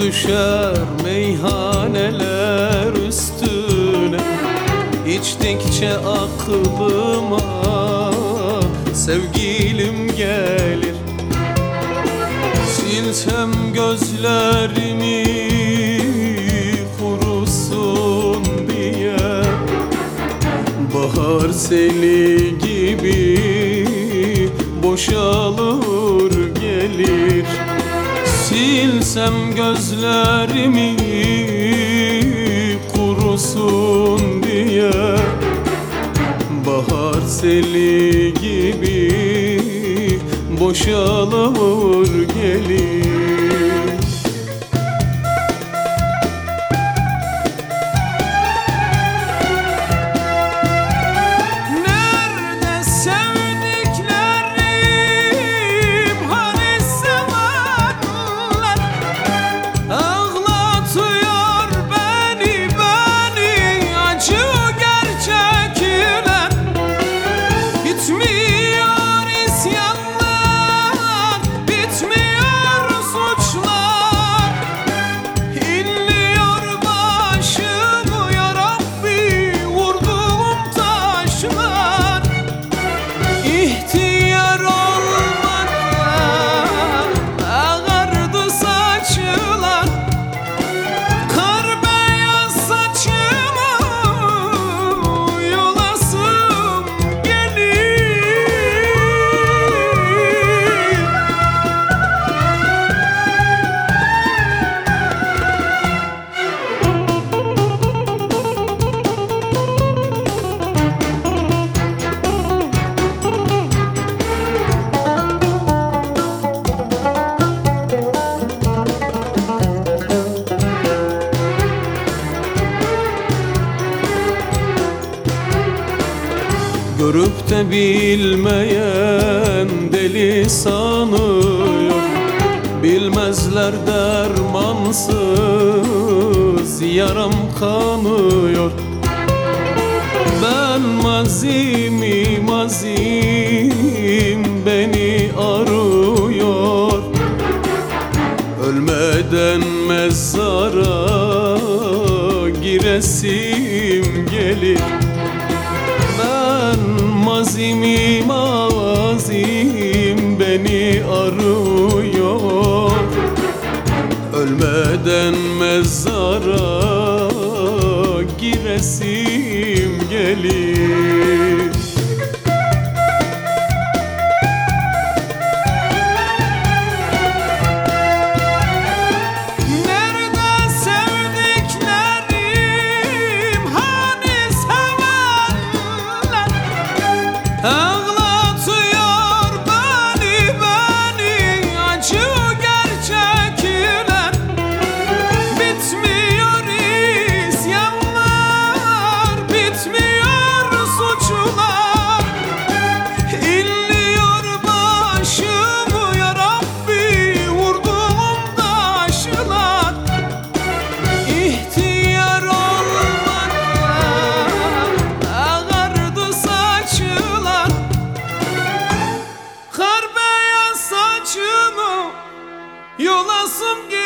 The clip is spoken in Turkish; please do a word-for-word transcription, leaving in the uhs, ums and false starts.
düşer meyhaneler üstüne. İçtikçe aklıma sevgilim gelir. Silsem gözlerimi kurusun diye, bahar seli gibi boşalır gelir. Silsem gözlerimi kurusun diye, bahar seli gibi boşalır gelir. Görüp de bilmeyen deli sanıyor. Bilmezler dermansız yaram kanıyor. Ben mazimi mazim beni arıyor. Ölmeden mezara giresim gelir. Ben mazimi mazim beni arıyor. Ölmeden mezara giresim gelir. Ağlatıyor beni beni acı gerçekler. Bitmiyor isyanlar, bitmiyor suçlar. İnliyor başımı ya Rabbi vurduğum taşlar. İhtiyar olmadan ağardı saçlar. Kar beyaz saçımı yolasım